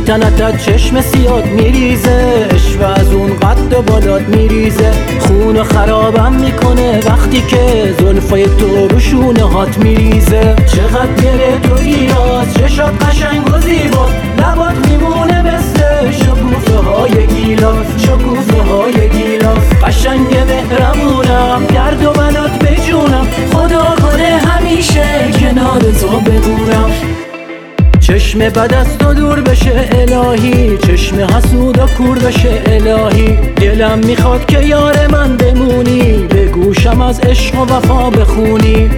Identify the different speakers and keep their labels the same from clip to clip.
Speaker 1: شیطنتت چشم سیاد میریزه، عشق از اون قد و بالات میریزه، خون خرابم میکنه وقتی که زلفای تو رو شونه هات میریزه. چقدر گره تو گیراز، چشات قشنگ و زیباست، لبات میمونه مثل شکوفه های گیلاس، شکوفه های گیلاس. قشنگ مهربونم، درد و بلات بجونم، خدا کنه همیشه کنار تو بمونم. چشم بد از تو دور بشه الهی، چشم حسودا کور بشه الهی. دلم میخواد که یار من بمونی، به گوشم از عشق و وفا بخونی.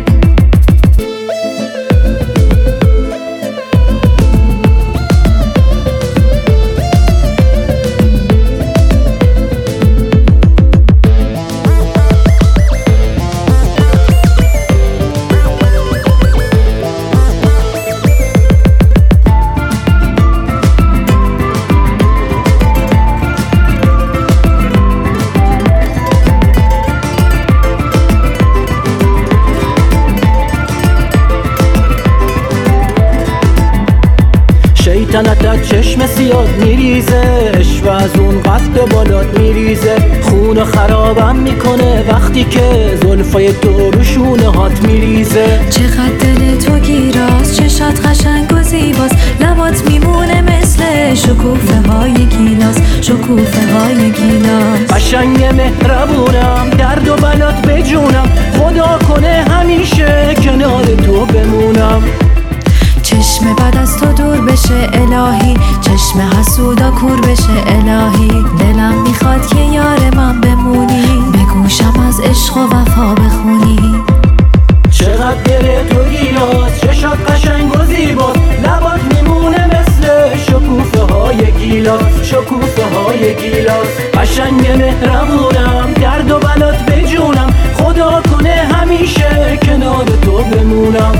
Speaker 1: شیطنتت چشم سیاد میریزه، عشق از اون قد و بالات میریزه، خون خرابم میکنه وقتی که زلفای تو رو شونه هات میریزه.
Speaker 2: چقدر دل تو گیراست، چشات قشنگ و زیباست، لبات میمونه مثل شکوفه های گیلاس، شکوفه های گیلاس.
Speaker 1: قشنگ مهربونم، درد و بلات بجونم، خدا کنه همیشه کنار تو بمونم.
Speaker 2: چشم بد از تو دور بشه الهی، چشم حسودا کور بشه الهی. دلم میخواد که یار من بمونی، به گوشم از عشق و وفا بخونی.
Speaker 1: چقدر گره تو گیراست، چشات قشنگ و زیباست، لبات میمونه مثل شکوفه های گیلاس، شکوفه های گیلاس. قشنگ مهربونم، درد و بلات بجونم، خدا کنه همیشه کنار تو بمونم.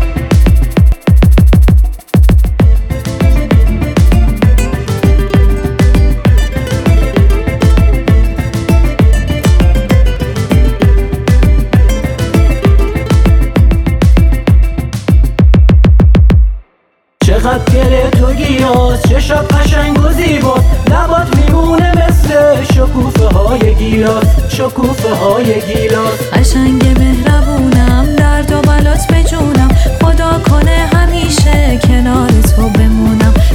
Speaker 1: چقدر گره تو گیراست، چشات قشنگ و زیباست، لبات میمونه مثل شکوفه های گیلاس، شکوفه های گیلاس.
Speaker 2: قشنگ مهربونم، درد و بلات بجونم، خدا کنه همیشه کنار تو بمونم،